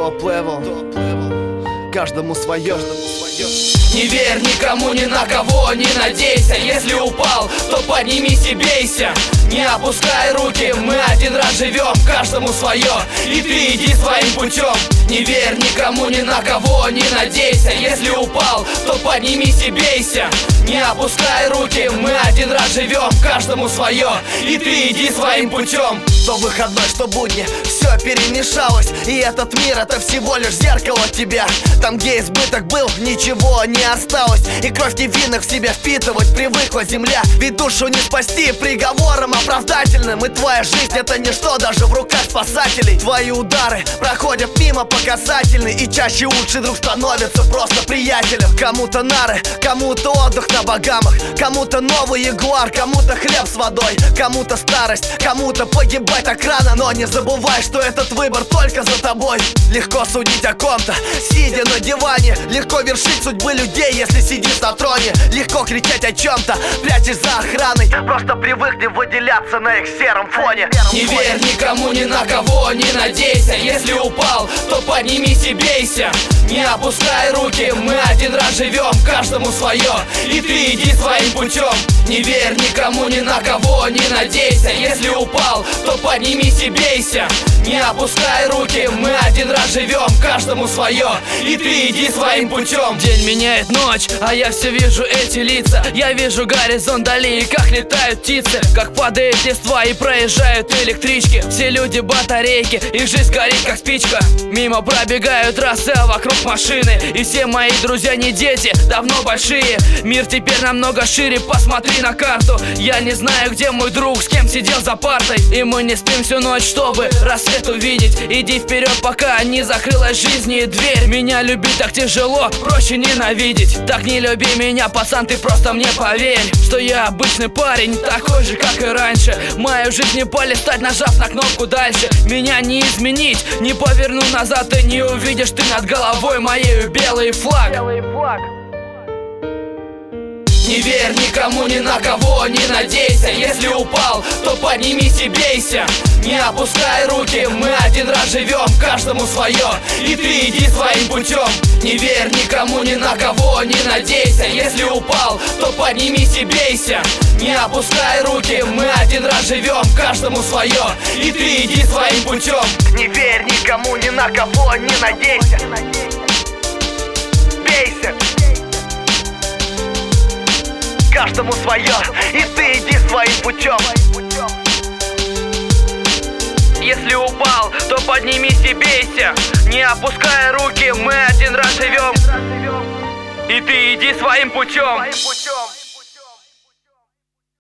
топ-левел, каждому свое. Не верь никому, ни на кого, не надейся. Если упал, то поднимись и бейся. Не опускай руки, мы один раз живем, каждому свое, и ты иди своим путем. Не верь никому, ни на кого, не надейся. Если упал, то поднимись и бейся. Не опускай руки, мы один раз живем, каждому свое, и ты иди своим путем. Что выходной, что будни, все перемешалось. И этот мир — это всего лишь зеркало тебя. Там, где избыток был, ничего не осталось. И кровь невинных в себя впитывать привыкла земля. Ведь душу не спасти приговором оправдательным. И твоя жизнь — это ничто даже в руках спасателей. Твои удары проходят мимо по касательной. И чаще лучший друг становится просто приятелем. Кому-то нары, кому-то отдых на Багамах, кому-то новый ягуар, кому-то хлеб с водой, кому-то старость, кому-то погибать так рано. Но не забывай, что этот выбор только за тобой. Легко судить о ком-то, сидя на диване. Легко вершить судьбы людей, если сидишь на троне. Легко кричать о чем-то, прячешь за охраной. Просто привыкни выделяться на их сером фоне. Не верь никому, ни на кого, не надейся. Если упал, то поднимись и бейся. Не опускай руки, мы один раз живем, каждому свое, и ты иди своим путем. Не верь никому, ни на кого, не надейся. Если упал, то поднимись и бейся. Не опускай руки, мы один раз живем, каждому свое, и ты иди своим путем. День меняет ночь, а я все вижу эти лица. Я вижу горизонт дали, и как летают птицы, как падает листва и проезжают электрички. Все люди батарейки, их жизнь горит как спичка. Мимо пробегают трассы, а вокруг машины. И все мои друзья не дети, давно большие. Мир теперь намного шире, посмотри на карту. Я не знаю, где мой друг, с кем сидел за партой. И мы не спим всю ночь, чтобы рассвет увидеть. Иди вперед, пока не закрылась жизни дверь. Меня любить так тяжело, проще ненавидеть. Так не люби меня, пацан, ты просто мне поверь, что я обычный парень, такой же, как и раньше. Мою жизнь не полистать, нажав на кнопку дальше. Меня не изменить, не поверну назад, и не увидишь ты над головой моею белый флаг. Не верь никому, ни на кого, не надейся. Если упал, то поднимись и бейся. Не опускай руки, мы один раз живем, каждому свое, и ты иди своим путем. Не верь никому, ни на кого, не надейся. Если упал, то поднимись и бейся. Не опускай руки, мы один раз живем, каждому свое, и ты иди своим путем. Не верь никому, ни на кого, не надейся. Бейся. Каждому свое, и ты иди своим путем. Если упал, то поднимись и бейся. Не опускай руки, мы один раз живем, и ты иди своим путем.